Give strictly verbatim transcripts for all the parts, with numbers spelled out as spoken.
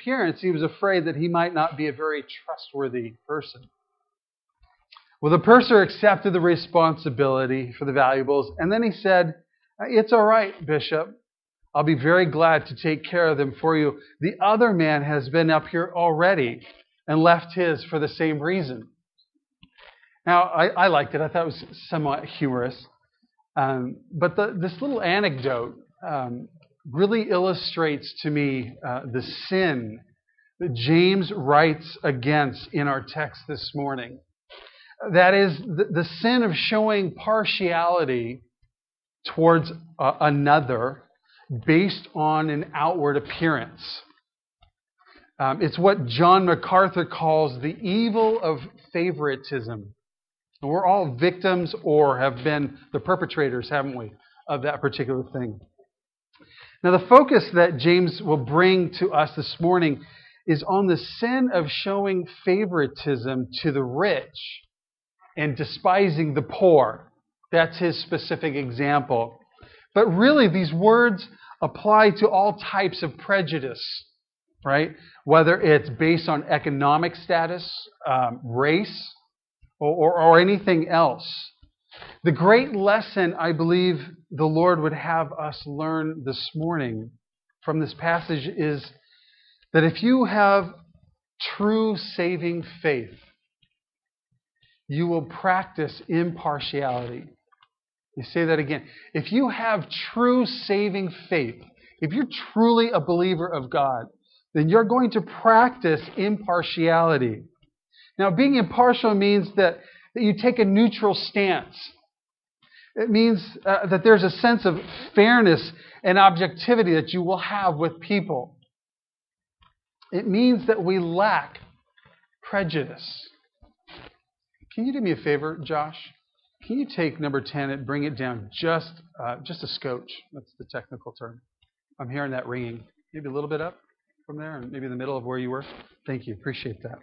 appearance, he was afraid that he might not be a very trustworthy person. Well, the purser accepted the responsibility for the valuables, and then he said, "It's all right, Bishop. I'll be very glad to take care of them for you. The other man has been up here already and left his for the same reason." Now, I, I liked it. I thought it was somewhat humorous. Um, but the, this little anecdote um, really illustrates to me uh, the sin that James writes against in our text this morning. That is, the, the sin of showing partiality towards uh, another based on an outward appearance. Um, it's what John MacArthur calls the evil of favoritism. And we're all victims or have been the perpetrators, haven't we, of that particular thing. Now, the focus that James will bring to us this morning is on the sin of showing favoritism to the rich and despising the poor. That's his specific example. But really, these words apply to all types of prejudice, right? Whether it's based on economic status, um, race, or, or, or anything else. The great lesson I believe the Lord would have us learn this morning from this passage is that if you have true saving faith, you will practice impartiality. You say that again. If you have true saving faith, if you're truly a believer of God, then you're going to practice impartiality. Now, being impartial means that, that you take a neutral stance. It means uh, that there's a sense of fairness and objectivity that you will have with people. It means that we lack prejudice. Can you do me a favor, Josh? Can you take number ten and bring it down just uh, just a scotch? That's the technical term. I'm hearing that ringing. Maybe a little bit up from there, and maybe in the middle of where you were. Thank you. Appreciate that.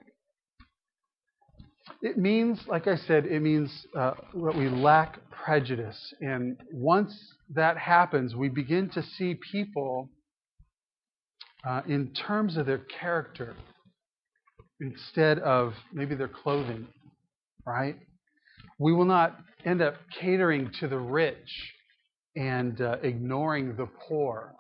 It means, like I said, it means uh, that we lack prejudice. And once that happens, we begin to see people uh, in terms of their character instead of maybe their clothing, right? We will not end up catering to the rich and uh, ignoring the poor.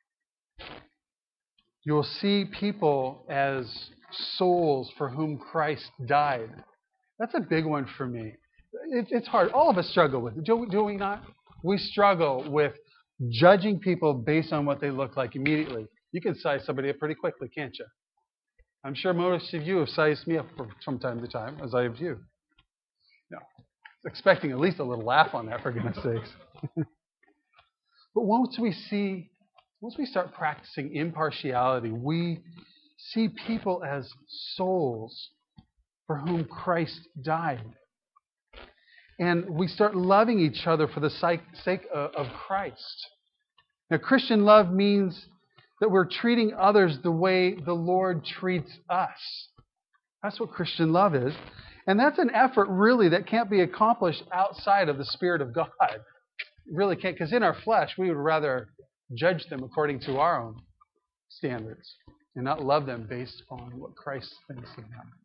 You'll see people as souls for whom Christ died. That's a big one for me. It, it's hard. All of us struggle with it. Do, do we not? We struggle with judging people based on what they look like immediately. You can size somebody up pretty quickly, can't you? I'm sure most of you have sized me up from time to time, as I have you. No. Expecting at least a little laugh on that, for goodness sakes. But once we see, once we start practicing impartiality, we see people as souls for whom Christ died. And we start loving each other for the sake of Christ. Now, Christian love means that we're treating others the way the Lord treats us. That's what Christian love is. And that's an effort, really, that can't be accomplished outside of the Spirit of God. It really can't, because in our flesh, we would rather judge them according to our own standards and not love them based on what Christ thinks of them.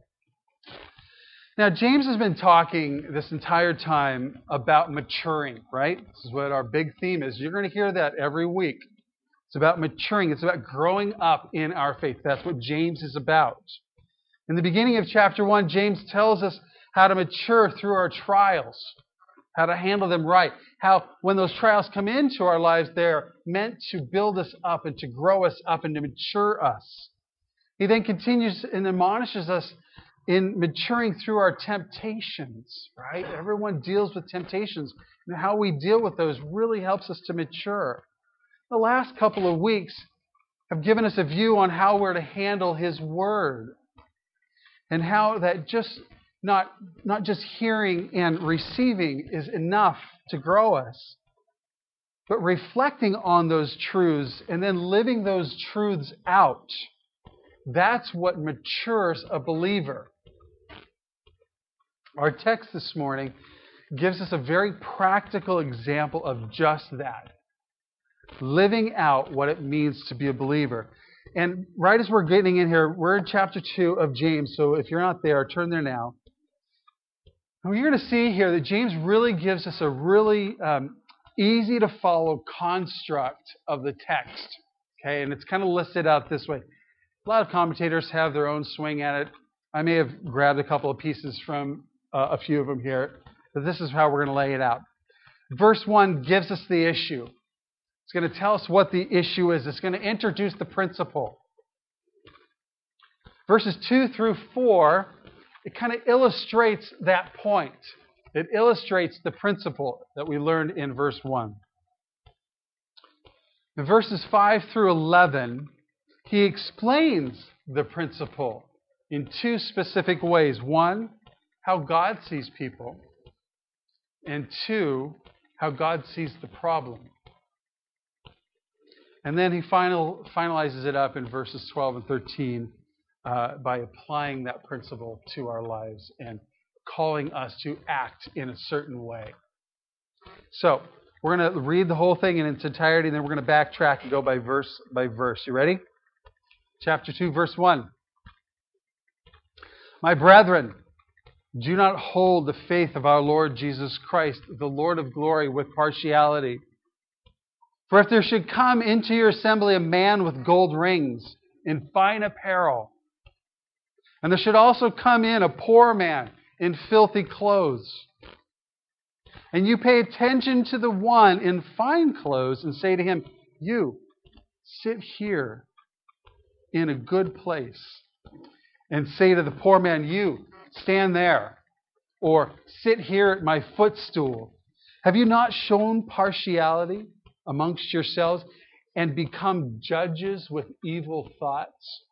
Now, James has been talking this entire time about maturing, right? This is what our big theme is. You're going to hear that every week. It's about maturing. It's about growing up in our faith. That's what James is about. In the beginning of chapter one, James tells us how to mature through our trials, how to handle them right, how when those trials come into our lives, they're meant to build us up and to grow us up and to mature us. He then continues and admonishes us in maturing through our temptations, right? Everyone deals with temptations, and how we deal with those really helps us to mature. The last couple of weeks have given us a view on how we're to handle His Word, and how that just not, not just hearing and receiving is enough to grow us, but reflecting on those truths and then living those truths out. That's what matures a believer. Our text this morning gives us a very practical example of just that. Living out what it means to be a believer. And right as we're getting in here, we're in chapter two of James. So if you're not there, turn there now. And you're going to see here that James really gives us a really um, easy to follow construct of the text. Okay, and it's kind of listed out this way. A lot of commentators have their own swing at it. I may have grabbed a couple of pieces from uh, a few of them here, but this is how we're going to lay it out. Verse one gives us the issue. It's going to tell us what the issue is. It's going to introduce the principle. Verses two through four, it kind of illustrates that point. It illustrates the principle that we learned in verse one. In verses five through eleven, he explains the principle in two specific ways. One, how God sees people. And two, how God sees the problem. And then he final, finalizes it up in verses twelve and thirteen uh, by applying that principle to our lives and calling us to act in a certain way. So, we're going to read the whole thing in its entirety, and then we're going to backtrack and go by verse by verse. You ready? Chapter two, verse one. My brethren, do not hold the faith of our Lord Jesus Christ, the Lord of glory, with partiality. For if there should come into your assembly a man with gold rings in fine apparel, and there should also come in a poor man in filthy clothes, and you pay attention to the one in fine clothes and say to him, you, sit here in a good place, and say to the poor man, you, stand there, or sit here at my footstool. Have you not shown partiality amongst yourselves and become judges with evil thoughts?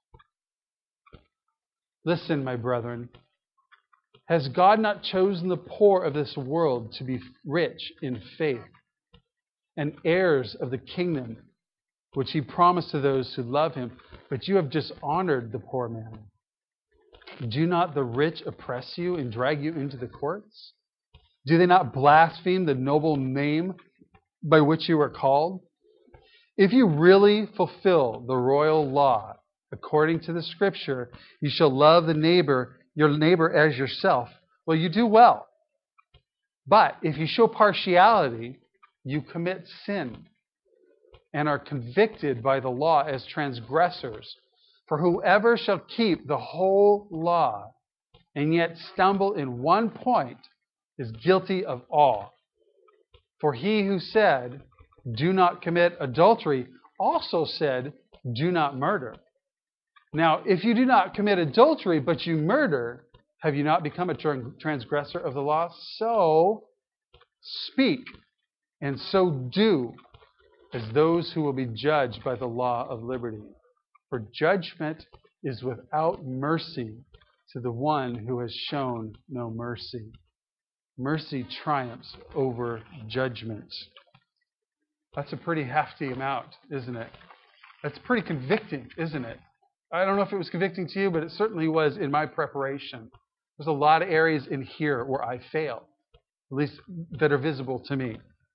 Listen, my brethren, has God not chosen the poor of this world to be rich in faith and heirs of the kingdom which he promised to those who love him? But you have dishonored the poor man. Do not the rich oppress you and drag you into the courts? Do they not blaspheme the noble name by which you are called? If you really fulfill the royal law according to the Scripture, you shall love the neighbor, your neighbor as yourself. Well, you do well. But if you show partiality, you commit sin and are convicted by the law as transgressors. For whoever shall keep the whole law and yet stumble in one point is guilty of all. For he who said, do not commit adultery, also said, do not murder. Now, if you do not commit adultery, but you murder, have you not become a transgressor of the law? So speak, and so do, as those who will be judged by the law of liberty. For judgment is without mercy to the one who has shown no mercy. Mercy triumphs over judgment. That's a pretty hefty amount, isn't it? That's pretty convicting, isn't it? I don't know if it was convicting to you, but it certainly was in my preparation. There's a lot of areas in here where I fail, at least that are visible to me.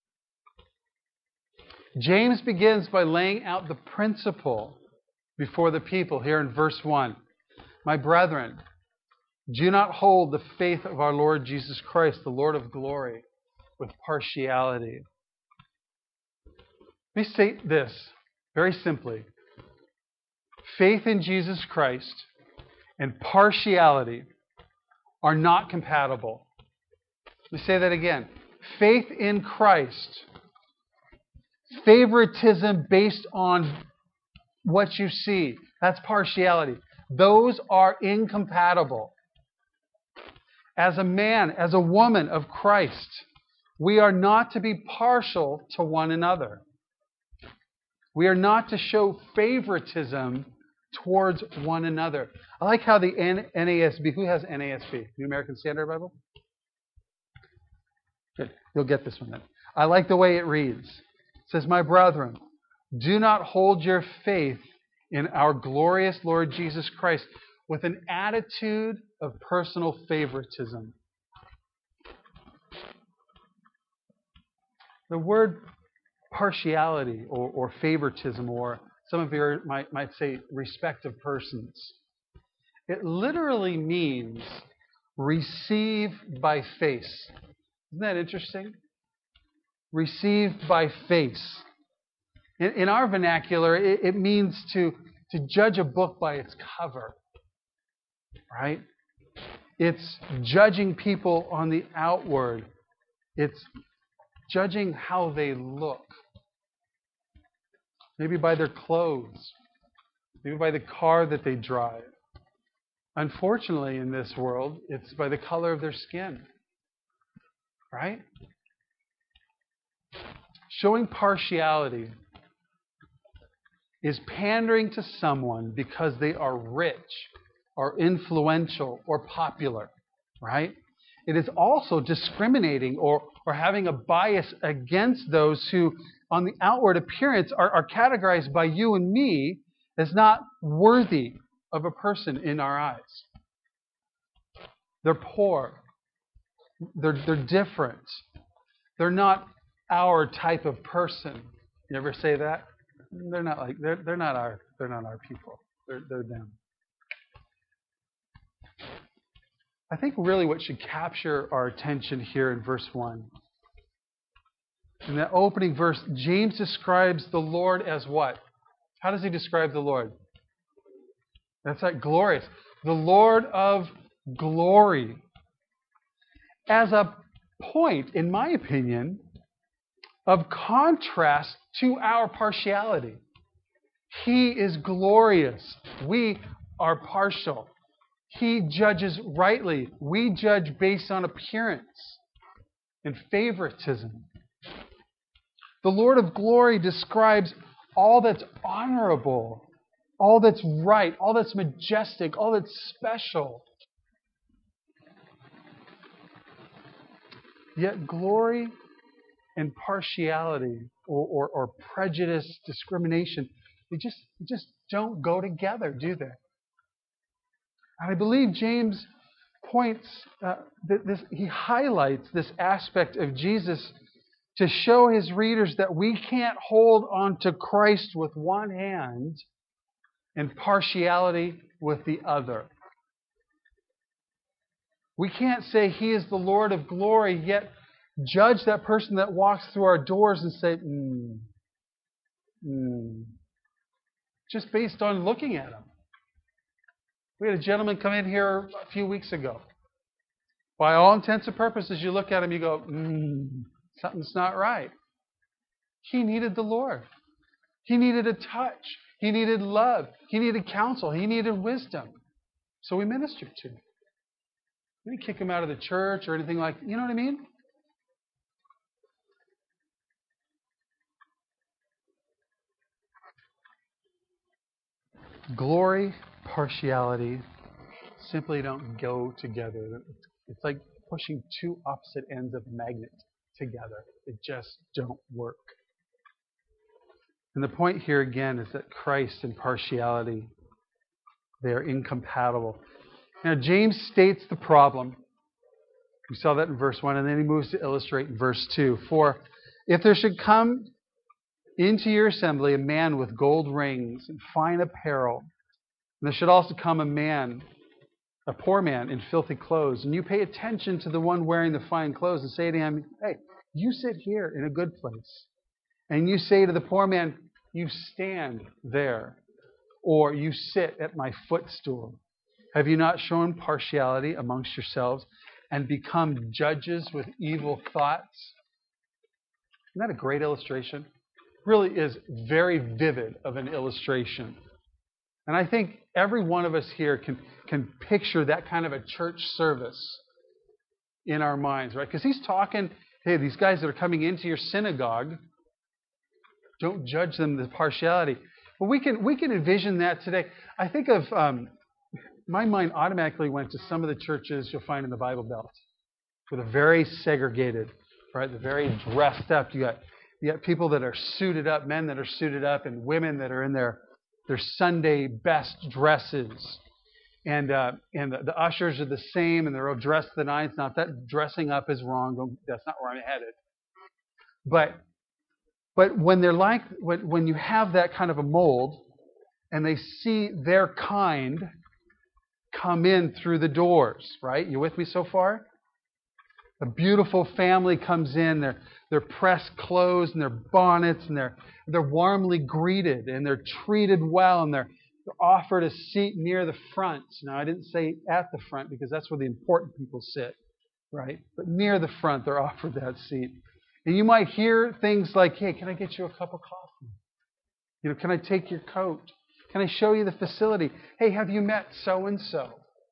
James begins by laying out the principle before the people here in verse one. My brethren, do not hold the faith of our Lord Jesus Christ, the Lord of glory, with partiality. Let me state this very simply. Faith in Jesus Christ and partiality are not compatible. Let me say that again. Faith in Christ, favoritism based on what you see, that's partiality. Those are incompatible. As a man, as a woman of Christ, we are not to be partial to one another. We are not to show favoritism towards one another. I like how the N A S B, who has N A S B? New American Standard Bible? Good. You'll get this one then. I like the way it reads. It says, my brethren, do not hold your faith in our glorious Lord Jesus Christ with an attitude of personal favoritism. The word partiality or, or favoritism or Some of you might, might say respective persons. It literally means receive by face. Isn't that interesting? Receive by face. In, in our vernacular, it, it means to, to judge a book by its cover. Right? It's judging people on the outward. It's judging how they look. Maybe by their clothes. Maybe by the car that they drive. Unfortunately, in this world, it's by the color of their skin. Right? Showing partiality is pandering to someone because they are rich or influential or popular. Right? It is also discriminating or, or having a bias against those who, on the outward appearance, are, are categorized by you and me as not worthy of a person in our eyes. They're poor. They're, they're different. They're not our type of person. You ever say that? They're not like they're they're not our they're not our people. They're they're them. I think really what should capture our attention here in verse one. In that opening verse, James describes the Lord as what? How does he describe the Lord? That's like glorious. The Lord of glory. As a point, in my opinion, of contrast to our partiality. He is glorious. We are partial. He judges rightly. We judge based on appearance and favoritism. The Lord of glory describes all that's honorable, all that's right, all that's majestic, all that's special. Yet glory and partiality or, or, or prejudice, discrimination, they just, they just don't go together, do they? And I believe James points, uh, that this, he highlights this aspect of Jesus to show his readers that we can't hold on to Christ with one hand and partiality with the other. We can't say he is the Lord of glory, yet judge that person that walks through our doors and say, mm, mm, just based on looking at him. We had a gentleman come in here a few weeks ago. By all intents and purposes, you look at him, you go, mm, something's not right. He needed the Lord. He needed a touch. He needed love. He needed counsel. He needed wisdom. So we ministered to him. We didn't kick him out of the church or anything like that. You know what I mean? Glory, partiality simply don't go together. It's like pushing two opposite ends of a magnet together. They just don't work. And the point here again is that Christ and partiality, they are incompatible. Now, James states the problem. We saw that in verse one, and then he moves to illustrate in verse two. For if there should come into your assembly a man with gold rings and fine apparel, and there should also come a man, a poor man in filthy clothes, and you pay attention to the one wearing the fine clothes and say to him, hey, you sit here in a good place. And you say to the poor man, you stand there, or you sit at my footstool. Have you not shown partiality amongst yourselves and become judges with evil thoughts? Isn't that a great illustration? Really is very vivid of an illustration. And I think every one of us here can, can picture that kind of a church service in our minds, right? Because he's talking, hey, these guys that are coming into your synagogue, don't judge them with partiality. But we can we can envision that today. I think of, um, my mind automatically went to some of the churches you'll find in the Bible Belt, where they're very segregated, right? They're very dressed up. You got you got people that are suited up, men that are suited up, and women that are in their their Sunday best dresses. And uh, and the, the ushers are the same, and they're all dressed to the nines. Not that dressing up is wrong. That's not where I'm headed. But But when they're like, when, when you have that kind of a mold, and they see their kind come in through the doors, right? You with me so far? A beautiful family comes in, they're, they're pressed clothes and their bonnets, and they're, they're warmly greeted, and they're treated well, and they're, they're offered a seat near the front. Now, I didn't say at the front because that's where the important people sit, right? But near the front, they're offered that seat. And you might hear things like, hey, can I get you a cup of coffee? You know, can I take your coat? Can I show you the facility? Hey, have you met so-and-so?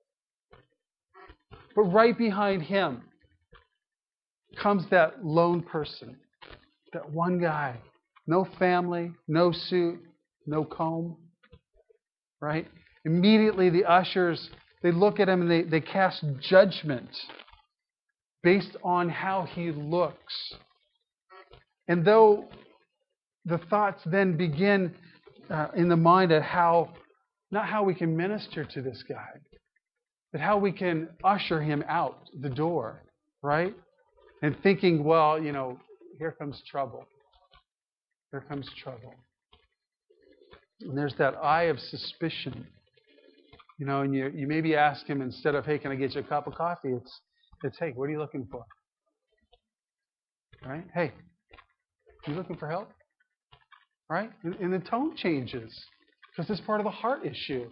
But right behind him comes that lone person, that one guy. No family, no suit, no comb, right? Immediately the ushers, they look at him and they, they cast judgment based on how he looks. And though the thoughts then begin uh, in the mind of how, not how we can minister to this guy, but how we can usher him out the door, right? And thinking, well, you know, here comes trouble. Here comes trouble. And there's that eye of suspicion. You know, and you, you maybe ask him instead of, hey, can I get you a cup of coffee? It's, it's hey, what are you looking for? Right? Hey, you looking for help? Right? And, and the tone changes because it's part of the heart issue.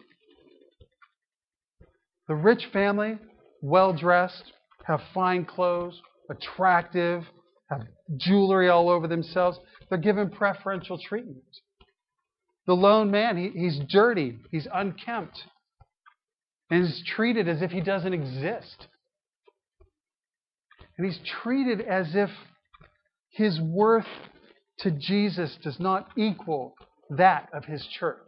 The rich family, well-dressed, have fine clothes, attractive, have jewelry all over themselves. They're given preferential treatment. The lone man, he, he's dirty, he's unkempt, and he's treated as if he doesn't exist. And he's treated as if his worth to Jesus does not equal that of his church.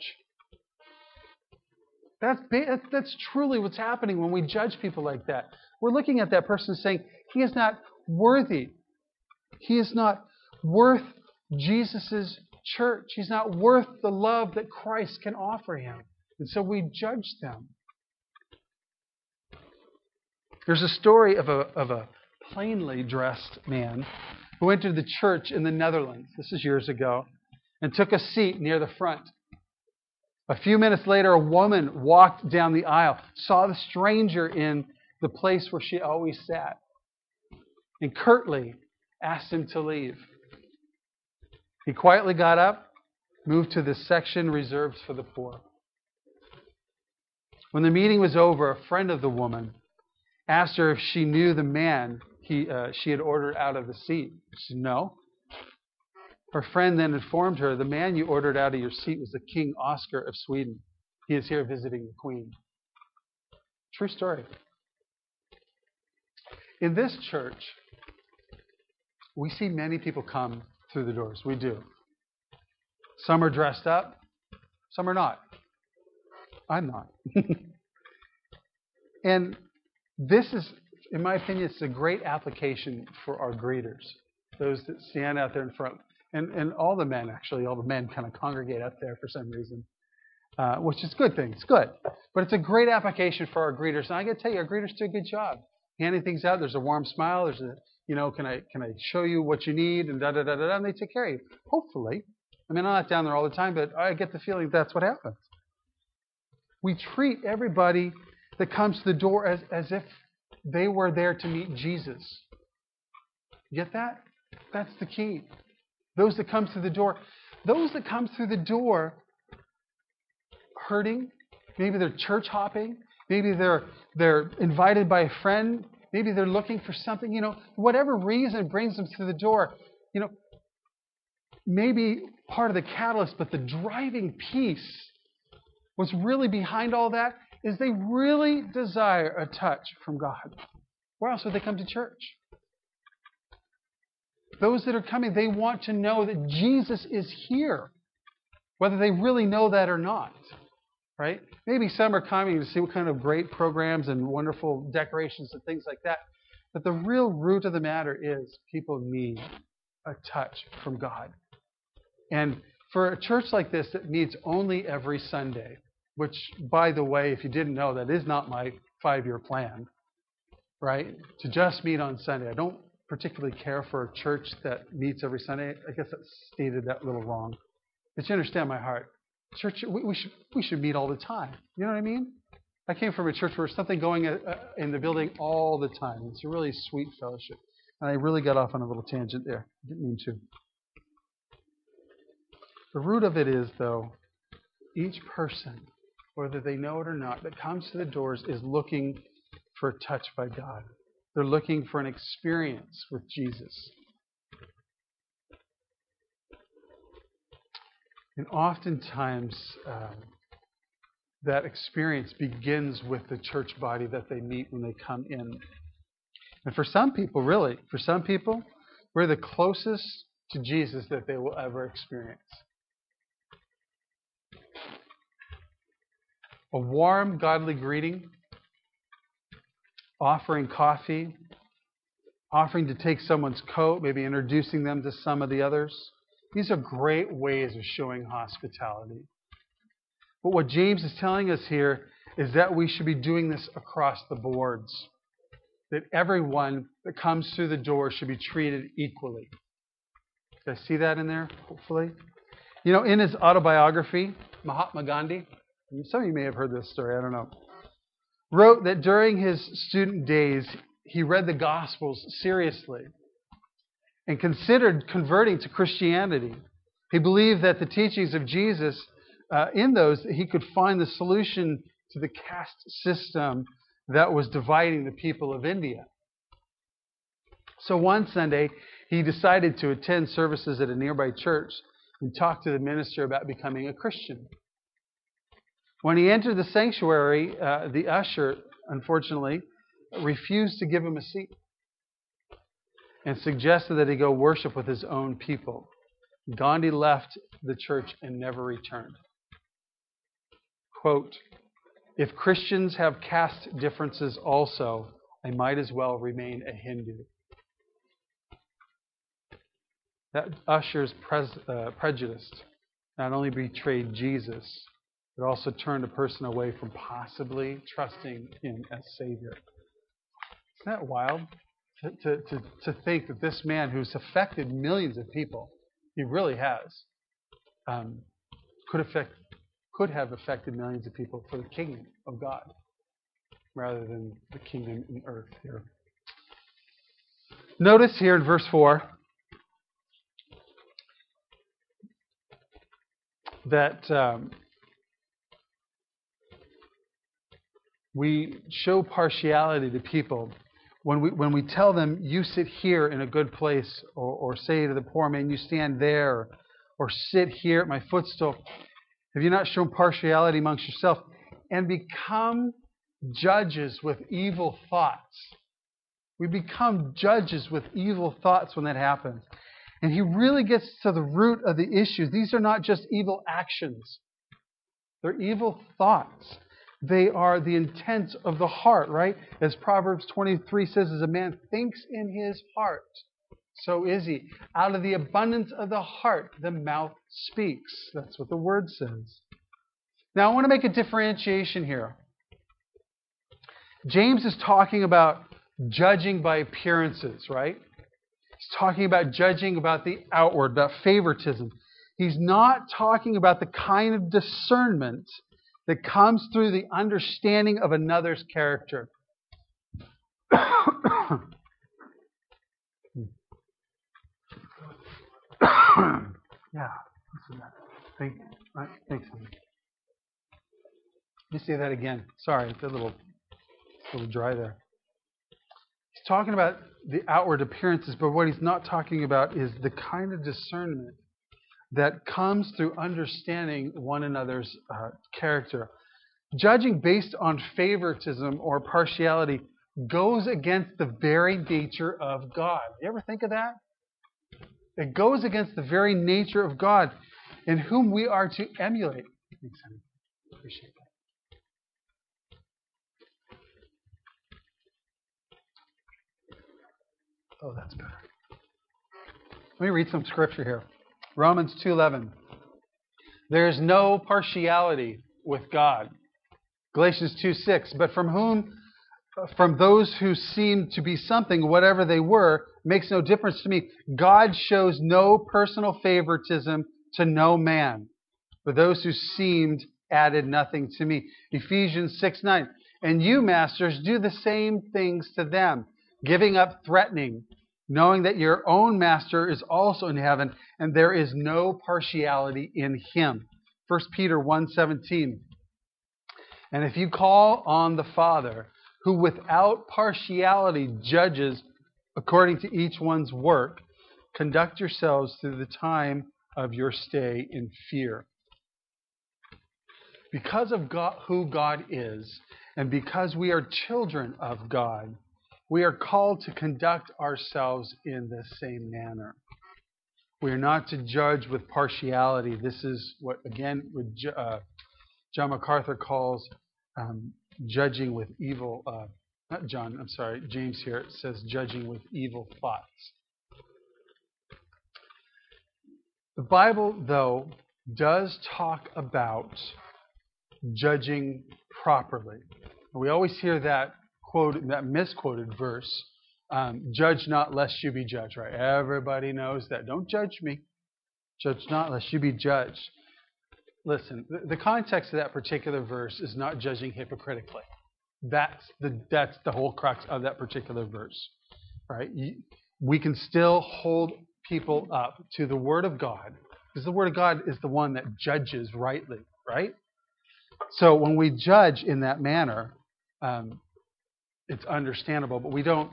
That's, that's truly what's happening when we judge people like that. We're looking at that person saying, he is not worthy. He is not worth Jesus' church. He's not worth the love that Christ can offer him. And so we judge them. There's a story of a, of a plainly dressed man who entered the church in the Netherlands. This is years ago. And took a seat near the front. A few minutes later, a woman walked down the aisle, saw the stranger in the place where she always sat, and curtly asked him to leave. He quietly got up, moved to the section reserved for the poor. When the meeting was over, a friend of the woman asked her if she knew the man he, uh, she had ordered out of the seat. She said, no. Her friend then informed her, the man you ordered out of your seat was the King Oscar of Sweden. He is here visiting the Queen. True story. In this church, we see many people come through the doors. We do. Some are dressed up. Some are not. I'm not. And this is, in my opinion, it's a great application for our greeters. Those that stand out there in front. And, and all the men, actually, all the men kind of congregate up there for some reason, uh, which is a good thing. It's good. But it's a great application for our greeters. And I got to tell you, our greeters do a good job. Handing things out. There's a warm smile. There's a, you know, can I can I show you what you need? And da-da-da-da-da. And they take care of you. Hopefully. I mean, I'm not down there all the time, but I get the feeling that's what happens. We treat everybody that comes to the door as, as if they were there to meet Jesus. You get that? That's the key. Those that come through the door, those that come through the door hurting, maybe they're church hopping, maybe they're they're invited by a friend, maybe they're looking for something, you know, whatever reason brings them through the door, you know, maybe part of the catalyst, but the driving piece, what's really behind all that is they really desire a touch from God. Where else would they come to church? Those that are coming, they want to know that Jesus is here, whether they really know that or not, right? Maybe some are coming to see what kind of great programs and wonderful decorations and things like that. But the real root of the matter is people need a touch from God. And for a church like this that meets only every Sunday, which, by the way, if you didn't know, that is not my five-year plan, right? To just meet on Sunday. I don't particularly care for a church that meets every Sunday. I guess I stated that a little wrong. But you understand my heart. Church, we, we should we should meet all the time. You know what I mean? I came from a church where there's something going uh, in the building all the time. It's a really sweet fellowship. And I really got off on a little tangent there. Didn't mean to. The root of it is, though, each person, whether they know it or not, that comes to the doors is looking for a touch by God. They're looking for an experience with Jesus. And oftentimes, um, that experience begins with the church body that they meet when they come in. And for some people, really, for some people, we're the closest to Jesus that they will ever experience. A warm, godly greeting, offering coffee, offering to take someone's coat, maybe introducing them to some of the others. These are great ways of showing hospitality. But what James is telling us here is that we should be doing this across the boards. That everyone that comes through the door should be treated equally. Did I see that in there, hopefully? You know, in his autobiography, Mahatma Gandhi, some of you may have heard this story, I don't know, wrote that during his student days, he read the Gospels seriously and considered converting to Christianity. He believed that the teachings of Jesus, uh, in those, he could find the solution to the caste system that was dividing the people of India. So one Sunday, he decided to attend services at a nearby church and talk to the minister about becoming a Christian. When he entered the sanctuary, uh, the usher, unfortunately, refused to give him a seat and suggested that he go worship with his own people. Gandhi left the church and never returned. Quote, "If Christians have caste differences also, I might as well remain a Hindu." That usher's pres- uh, prejudice not only betrayed Jesus, it also turned a person away from possibly trusting Him as Savior. Isn't that wild? To, to, to, to think that this man who's affected millions of people, he really has, um, could affect, could have affected millions of people for the kingdom of God, rather than the kingdom in earth here. Notice here in verse four that um, we show partiality to people when we when we tell them, you sit here in a good place, or, or say to the poor man, you stand there, or, or sit here at my footstool. Have you not shown partiality amongst yourself and become judges with evil thoughts? We become judges with evil thoughts when that happens. And he really gets to the root of the issue. These are not just evil actions. They're evil thoughts. They are the intent of the heart, right? As Proverbs twenty-three says, as a man thinks in his heart, so is he. Out of the abundance of the heart, the mouth speaks. That's what the word says. Now, I want to make a differentiation here. James is talking about judging by appearances, right? He's talking about judging about the outward, about favoritism. He's not talking about the kind of discernment that comes through the understanding of another's character. Yeah. Thank, right, thanks. Let me say that again. Sorry, it's a little, a little dry there. He's talking about the outward appearances, but what he's not talking about is the kind of discernment that comes through understanding one another's uh, character. Judging based on favoritism or partiality goes against the very nature of God. You ever think of that? It goes against the very nature of God in whom we are to emulate. Thanks, honey. Appreciate that. Oh, that's better. Let me read some scripture here. Romans two eleven. There is no partiality with God. Galatians two six. But from whom from those who seemed to be something, whatever they were, makes no difference to me. God shows no personal favoritism to no man. But those who seemed added nothing to me. Ephesians six nine. And you, masters, do the same things to them, giving up threatening, knowing that your own master is also in heaven, and there is no partiality in him. First Peter one seventeen. And if you call on the Father, who without partiality judges according to each one's work, conduct yourselves through the time of your stay in fear. Because of God, who God is, and because we are children of God, we are called to conduct ourselves in the same manner. We are not to judge with partiality. This is what, again, what uh, John MacArthur calls um, judging with evil. Uh, not John, I'm sorry, James here it says judging with evil thoughts. The Bible, though, does talk about judging properly. We always hear that quote, that misquoted verse, um, judge not lest you be judged, right? Everybody knows that. Don't judge me. Judge not lest you be judged. Listen, the, the context of that particular verse is not judging hypocritically. That's the that's the whole crux of that particular verse, right? You, we can still hold people up to the Word of God, because the Word of God is the one that judges rightly, right? So when we judge in that manner, um, it's understandable, but we don't.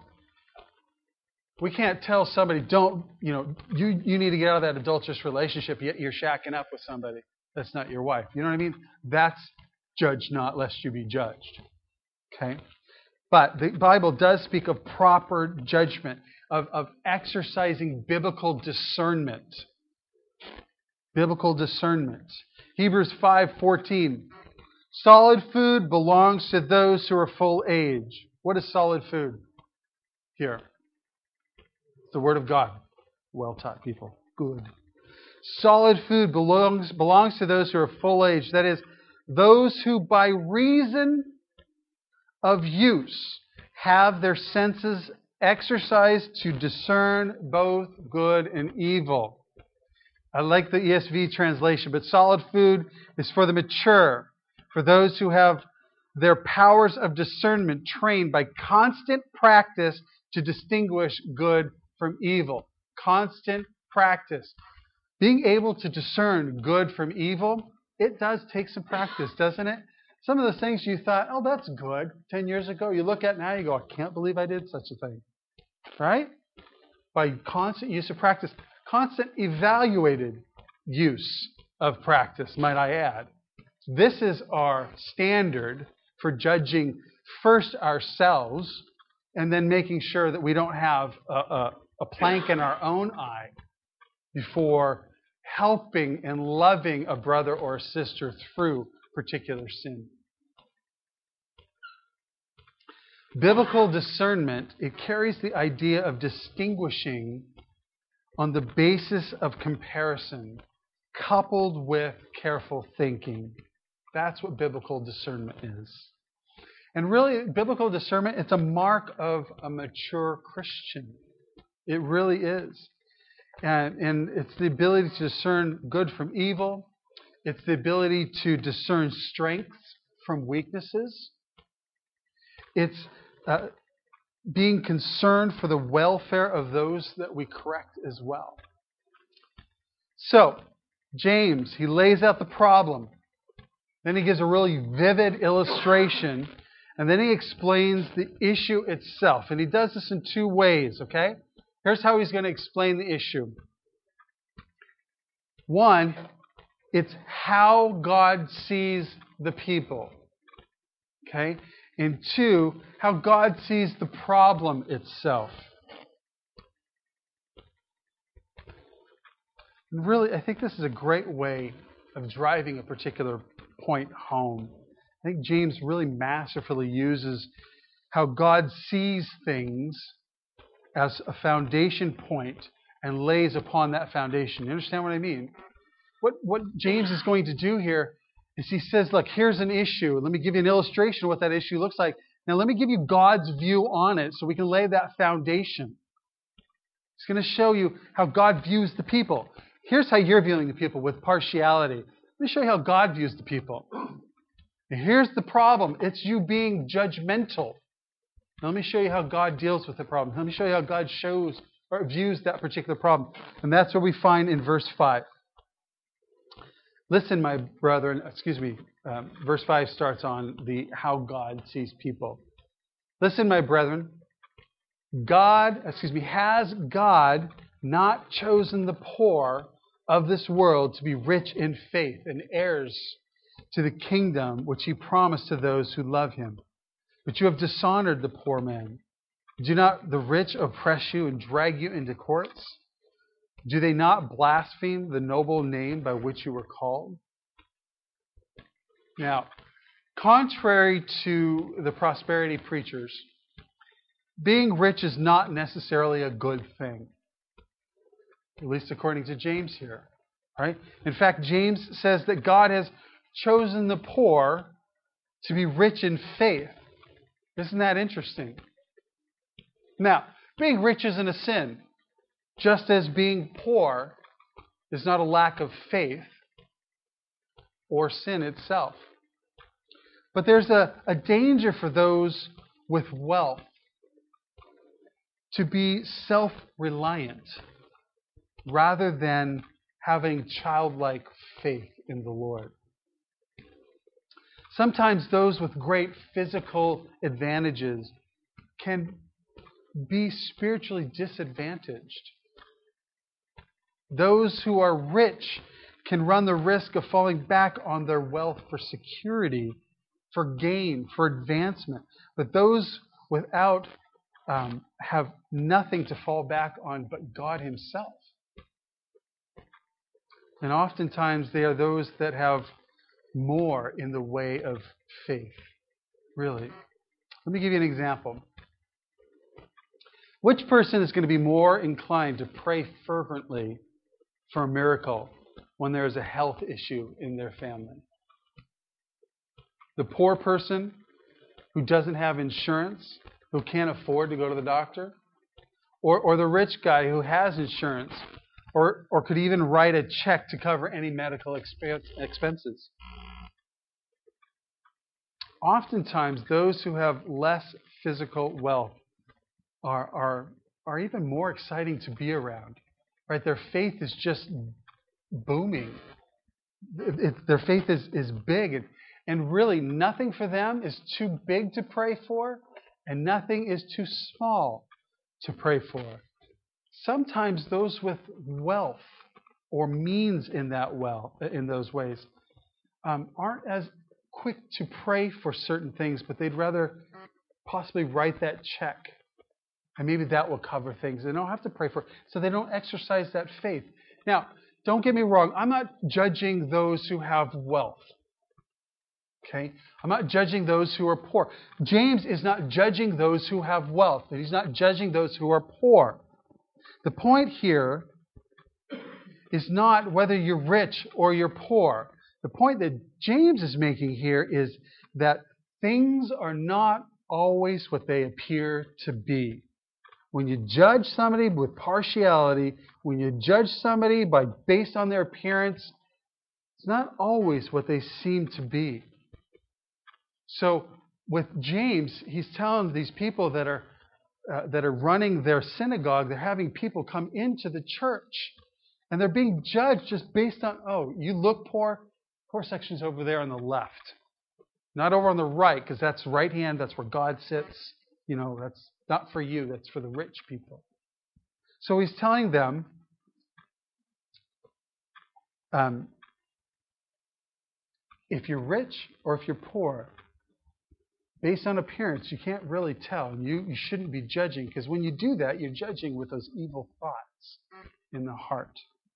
We can't tell somebody, don't, you know, you, you need to get out of that adulterous relationship, yet you're shacking up with somebody that's not your wife. You know what I mean? That's judge not lest you be judged. Okay? But the Bible does speak of proper judgment, of, of exercising biblical discernment. Biblical discernment. Hebrews five fourteen. Solid food belongs to those who are full age. What is solid food? Here. The Word of God. Well-taught people. Good. Solid food belongs, belongs to those who are full age. That is, those who by reason of use have their senses exercised to discern both good and evil. I like the E S V translation, but solid food is for the mature, for those who have their powers of discernment trained by constant practice to distinguish good from evil. Constant practice. Being able to discern good from evil, it does take some practice, doesn't it? Some of the things you thought, oh, that's good, ten years ago, you look at now, you go, I can't believe I did such a thing. Right? By constant use of practice. Constant evaluated use of practice, might I add. This is our standard for judging first ourselves and then making sure that we don't have a, a, a plank in our own eye before helping and loving a brother or a sister through particular sin. Biblical discernment, it carries the idea of distinguishing on the basis of comparison, coupled with careful thinking. That's what biblical discernment is. And really, biblical discernment, it's a mark of a mature Christian. It really is. And, and it's the ability to discern good from evil. It's the ability to discern strengths from weaknesses. It's uh, being concerned for the welfare of those that we correct as well. So, James, he lays out the problem. Then he gives a really vivid illustration. And then he explains the issue itself. And he does this in two ways, okay? Here's how he's going to explain the issue. One, it's how God sees the people. Okay? And two, how God sees the problem itself. And really, I think this is a great way of driving a particular point home. I think James really masterfully uses how God sees things as a foundation point and lays upon that foundation. You understand what I mean? What, what James is going to do here is he says, look, here's an issue. Let me give you an illustration of what that issue looks like. Now let me give you God's view on it so we can lay that foundation. It's going to show you how God views the people. Here's how you're viewing the people with partiality. Let me show you how God views the people. And here's the problem. It's you being judgmental. Now, let me show you how God deals with the problem. Let me show you how God shows or views that particular problem. And that's what we find in verse five. Listen, my brethren, excuse me, um, verse five starts on the how God sees people. Listen, my brethren, God, excuse me, has God not chosen the poor of this world to be rich in faith and heirs to the kingdom which he promised to those who love him? But you have dishonored the poor man. Do not the rich oppress you and drag you into courts? Do they not blaspheme the noble name by which you were called? Now, contrary to the prosperity preachers, being rich is not necessarily a good thing. At least according to James here. Right? In fact, James says that God has chosen the poor to be rich in faith. Isn't that interesting? Now, being rich isn't a sin, just as being poor is not a lack of faith or sin itself. But there's a, a danger for those with wealth to be self-reliant rather than having childlike faith in the Lord. Sometimes those with great physical advantages can be spiritually disadvantaged. Those who are rich can run the risk of falling back on their wealth for security, for gain, for advancement. But those without um, have nothing to fall back on but God himself. And oftentimes they are those that have more in the way of faith. Really. Let me give you an example. Which person is going to be more inclined to pray fervently for a miracle when there is a health issue in their family? The poor person who doesn't have insurance, who can't afford to go to the doctor? Or, or the rich guy who has insurance, or, or could even write a check to cover any medical expense, expenses? Oftentimes, those who have less physical wealth are, are, are even more exciting to be around. Right? Their faith is just booming. It, it, their faith is, is big. And, and really, nothing for them is too big to pray for, and nothing is too small to pray for. Sometimes those with wealth or means in that well, in those ways, um, aren't as quick to pray for certain things, but they'd rather possibly write that check. And maybe that will cover things. They don't have to pray for it, so they don't exercise that faith. Now, don't get me wrong. I'm not judging those who have wealth. Okay? I'm not judging those who are poor. James is not judging those who have wealth. And he's not judging those who are poor. The point here is not whether you're rich or you're poor. The point that James is making here is that things are not always what they appear to be. When you judge somebody with partiality, when you judge somebody by based on their appearance, it's not always what they seem to be. So with James, he's telling these people that are uh, that are running their synagogue, they're having people come into the church, and they're being judged just based on, oh, you look poor, poor section's over there on the left, not over on the right, because that's right hand, that's where God sits. You know, that's not for you, that's for the rich people. So he's telling them, um, if you're rich or if you're poor, based on appearance, you can't really tell. You, you shouldn't be judging, because when you do that, you're judging with those evil thoughts in the heart.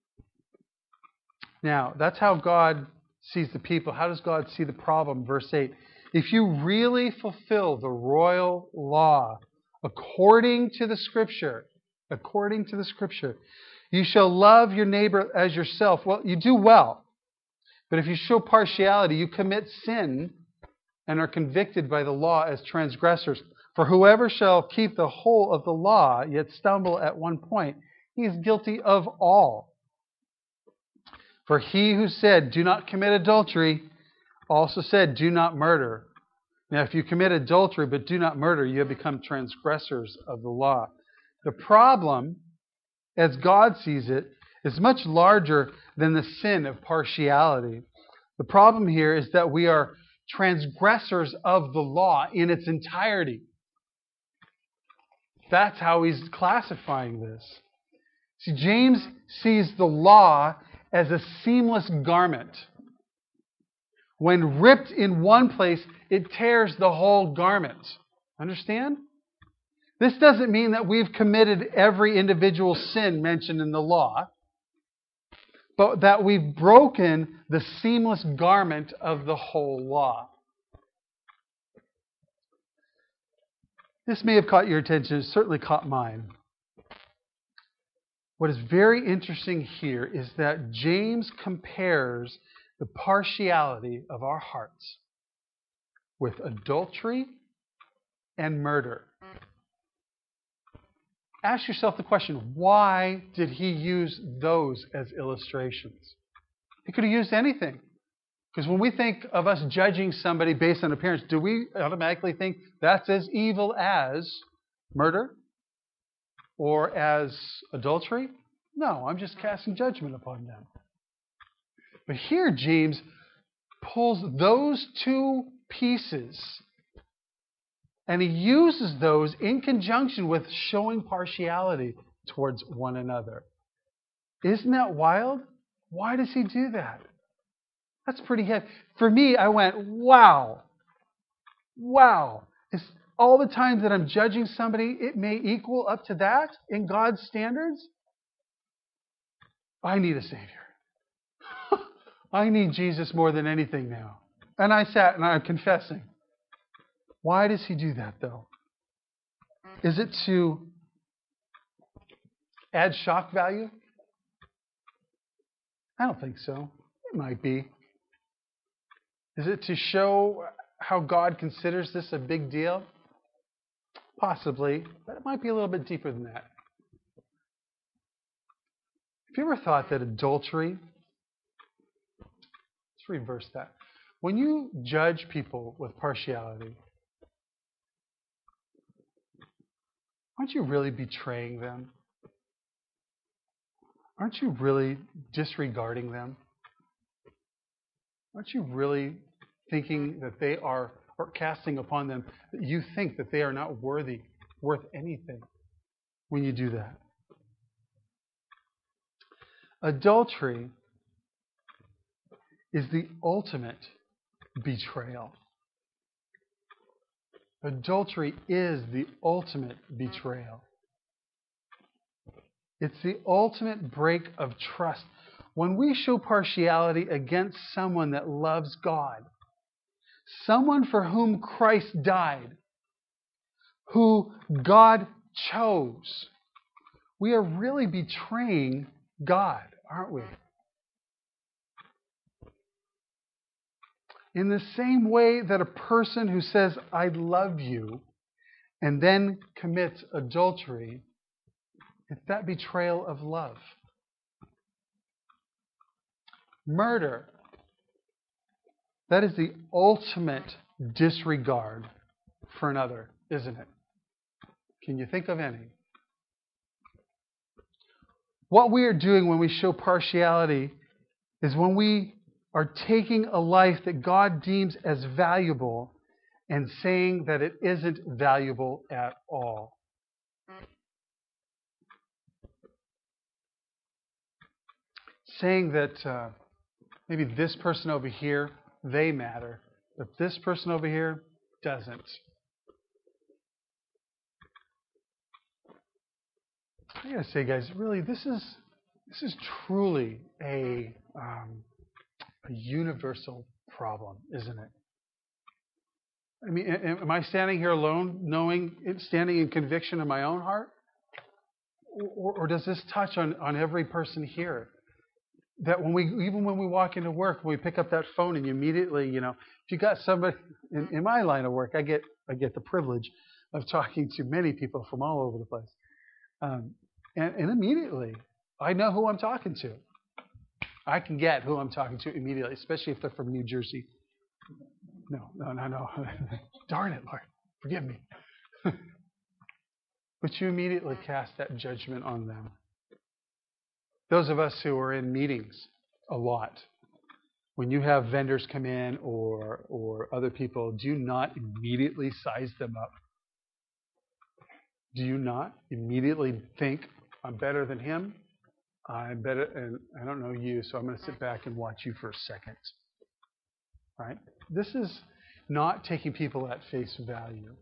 Now, that's how God sees the people. How does God see the problem? Verse eight. If you really fulfill the royal law according to the Scripture, according to the Scripture, you shall love your neighbor as yourself. Well, you do well. But if you show partiality, you commit sin and are convicted by the law as transgressors. For whoever shall keep the whole of the law, yet stumble at one point, he is guilty of all. For he who said, do not commit adultery, also said, do not murder. Now, if you commit adultery but do not murder, you have become transgressors of the law. The problem, as God sees it, is much larger than the sin of partiality. The problem here is that we are transgressors of the law in its entirety. That's how he's classifying this. See, James sees the law as a seamless garment. When ripped in one place, it tears the whole garment. Understand? This doesn't mean that we've committed every individual sin mentioned in the law, but that we've broken the seamless garment of the whole law. This may have caught your attention. It certainly caught mine. What is very interesting here is that James compares the partiality of our hearts with adultery and murder. Ask yourself the question, why did he use those as illustrations? He could have used anything. Because when we think of us judging somebody based on appearance, do we automatically think that's as evil as murder or as adultery? No, I'm just casting judgment upon them. But here James pulls those two pieces and he uses those in conjunction with showing partiality towards one another. Isn't that wild? Why does he do that? That's pretty heavy. For me, I went, wow. Wow. It's all the times that I'm judging somebody, it may equal up to that in God's standards. I need a Savior. I need Jesus more than anything now. And I sat and I'm confessing. Why does he do that, though? Is it to add shock value? I don't think so. It might be. Is it to show how God considers this a big deal? Possibly, but it might be a little bit deeper than that. Have you ever thought that adultery, let's reverse that. When you judge people with partiality, aren't you really betraying them? Aren't you really disregarding them? Aren't you really thinking that they are, or casting upon them, that you think that they are not worthy, worth anything when you do that? Adultery is the ultimate betrayal. Adultery is the ultimate betrayal. It's the ultimate break of trust. When we show partiality against someone that loves God, someone for whom Christ died, who God chose, we are really betraying God, aren't we? In the same way that a person who says, I love you, and then commits adultery, it's that betrayal of love. Murder, that is the ultimate disregard for another, isn't it? Can you think of any? What we are doing when we show partiality is when we are taking a life that God deems as valuable and saying that it isn't valuable at all. Saying that uh, maybe this person over here, they matter, but this person over here doesn't. I gotta say, guys, really, this is this is truly a um, a universal problem, isn't it? I mean, am I standing here alone, knowing, standing in conviction in my own heart, or, or does this touch on on every person here? that when we, even when we walk into work, when we pick up that phone and you immediately, you know, if you got somebody in, in my line of work, I get I get the privilege of talking to many people from all over the place, um, and, and immediately I know who I'm talking to. I can get who I'm talking to immediately, especially if they're from New Jersey. No, no, no, no. Darn it, Lord, forgive me. But you immediately cast that judgment on them. Those of us who are in meetings a lot, when you have vendors come in or or other people, do you not immediately size them up? Do you not immediately think, I'm better than him? I'm better, and I don't know you, so I'm going to sit back and watch you for a second. Right? This is not taking people at face value.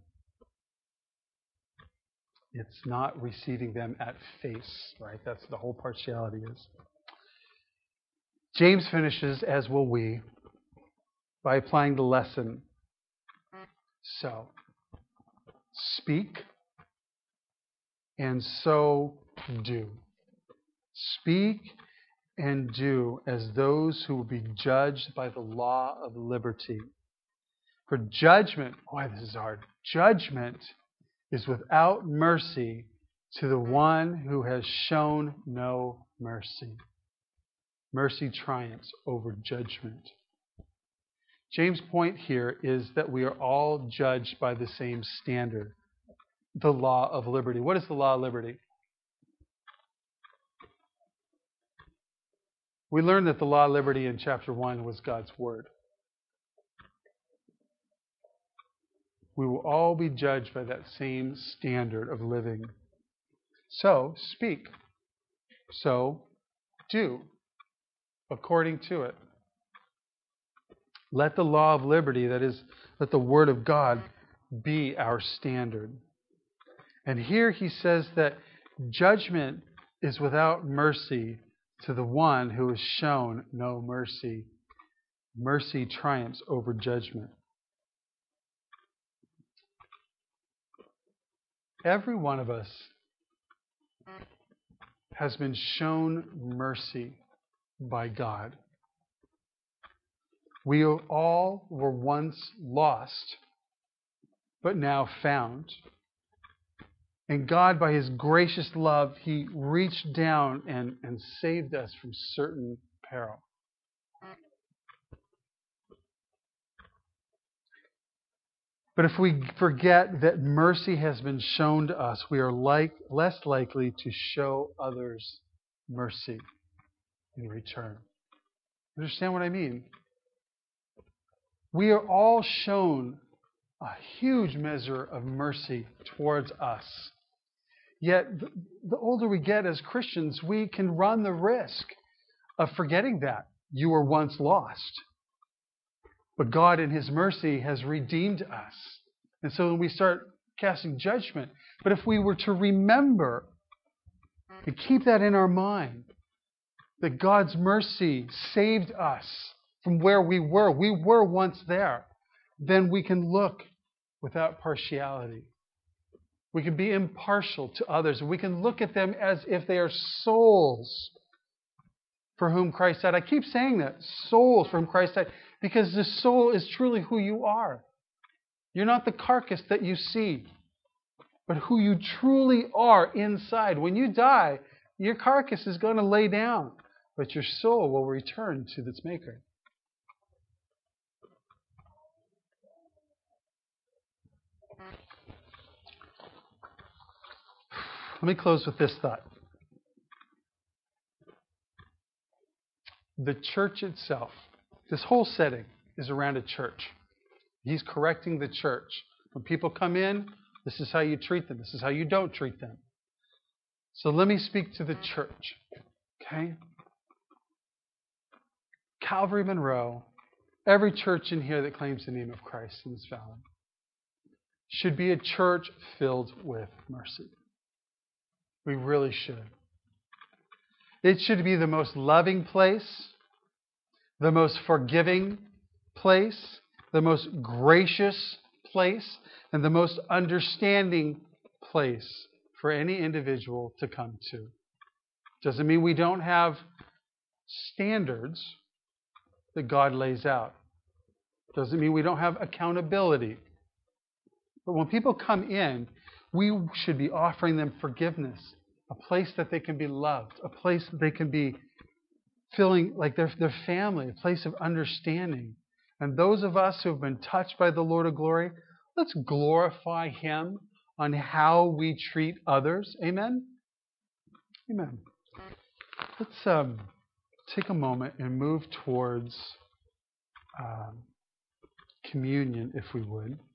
It's not receiving them at face, right? That's the whole partiality is. James finishes, as will we, by applying the lesson. So, speak and so do. Speak and do as those who will be judged by the law of liberty. For judgment, boy, this is hard. Judgment is without mercy to the one who has shown no mercy. Mercy triumphs over judgment. James' point here is that we are all judged by the same standard, the law of liberty. What is the law of liberty? We learned that the law of liberty in chapter one was God's word. We will all be judged by that same standard of living. So, speak. So, do according to it. Let the law of liberty, that is, let the word of God be our standard. And here he says that judgment is without mercy to the one who has shown no mercy. Mercy triumphs over judgment. Every one of us has been shown mercy by God. We all were once lost, but now found. And God, by His gracious love, He reached down and, and saved us from certain peril. But if we forget that mercy has been shown to us, we are like, less likely to show others mercy in return. Understand what I mean? We are all shown a huge measure of mercy towards us. Yet, the older we get as Christians, we can run the risk of forgetting that you were once lost. But God in His mercy has redeemed us. And so when we start casting judgment, but if we were to remember and keep that in our mind, that God's mercy saved us from where we were, we were once there, then we can look without partiality. We can be impartial to others. We can look at them as if they are souls for whom Christ died. I keep saying that, souls for whom Christ died, because the soul is truly who you are. You're not the carcass that you see, but who you truly are inside. When you die, your carcass is going to lay down, but your soul will return to its Maker. Let me close with this thought. The church itself, this whole setting is around a church. He's correcting the church. When people come in, this is how you treat them. This is how you don't treat them. So let me speak to the church. Okay? Calvary Monroe, every church in here that claims the name of Christ in this valley, should be a church filled with mercy. We really should. It should be the most loving place, the most forgiving place, the most gracious place, and the most understanding place for any individual to come to. Doesn't mean we don't have standards that God lays out. Doesn't mean we don't have accountability. But when people come in, we should be offering them forgiveness, a place that they can be loved, a place that they can be feeling like they're their family, a place of understanding. And those of us who have been touched by the Lord of glory, let's glorify Him on how we treat others. Amen? Amen. Let's um, take a moment and move towards um, communion, if we would.